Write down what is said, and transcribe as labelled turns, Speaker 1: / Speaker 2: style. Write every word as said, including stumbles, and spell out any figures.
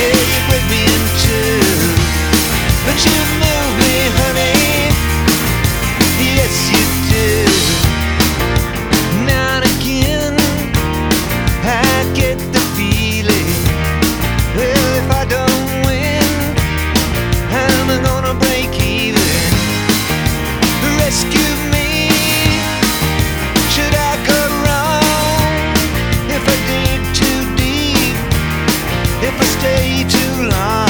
Speaker 1: Yeah, you break me in two, but you move me, honey. Yes, you do. Now and again, I get the feeling, well, if I don't win, I'm gonna break even. Rescue me, should I go wrong? If I dig too deep, if I stay too long,